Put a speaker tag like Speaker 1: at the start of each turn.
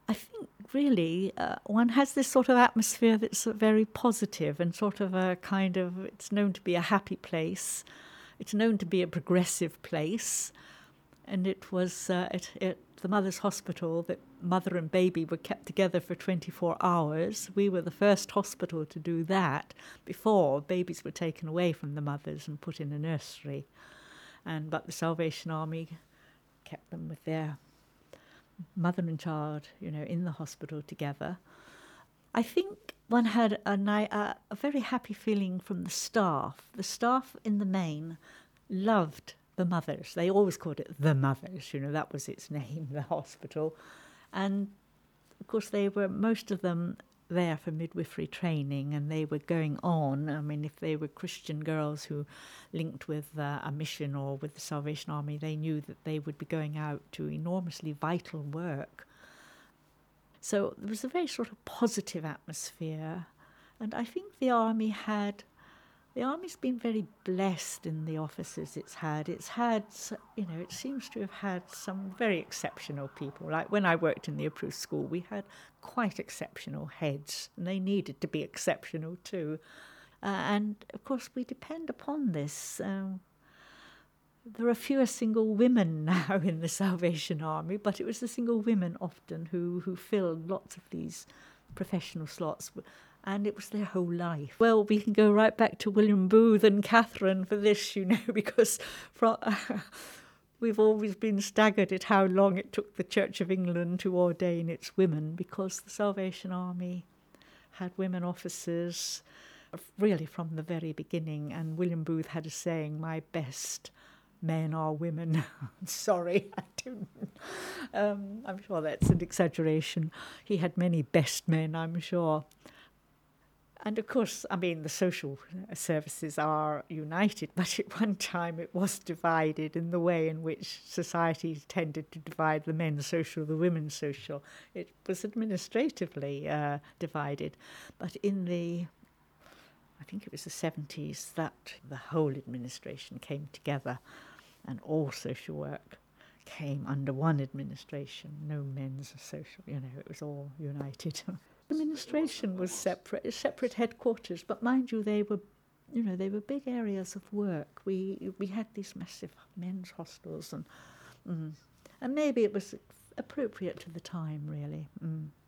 Speaker 1: I think really one has this sort of atmosphere that's very positive and sort of a kind of, it's known to be a happy place. It's known to be a progressive place. And it was at the Mother's Hospital that mother and baby were kept together for 24 hours. We were the first hospital to do that. Before, babies were taken away from the mothers and put in a nursery. But the Salvation Army kept them with their mother and child, in the hospital together. I think one had a very happy feeling from the staff. The staff in the main loved the mothers. They always called it the mothers, that was its name, the hospital. And of course they were, most of them, there for midwifery training, and they were going on. I mean, if they were Christian girls who linked with a mission or with the Salvation Army, they knew that they would be going out to enormously vital work. So there was a very sort of positive atmosphere, and I think the Army's been very blessed in the officers it's had. It seems to have had some very exceptional people. Like when I worked in the approved school, we had quite exceptional heads, and they needed to be exceptional too. And of course, we depend upon this. There are fewer single women now in the Salvation Army, but it was the single women often who filled lots of these professional slots. And it was their whole life. Well, we can go right back to William Booth and Catherine for this, because we've always been staggered at how long it took the Church of England to ordain its women, because the Salvation Army had women officers really from the very beginning. And William Booth had a saying, "My best men are women." Sorry, I don't. I'm sure that's an exaggeration. He had many best men, I'm sure. And of course, the social services are united, but at one time it was divided in the way in which society tended to divide the men's social, the women's social. It was administratively divided. But I think it was the 70s, that the whole administration came together and all social work came under one administration, no men's social, it was all united. Administration was separate headquarters, but mind you, they were big areas of work. We had these massive men's hostels, and maybe it was appropriate to the time, really.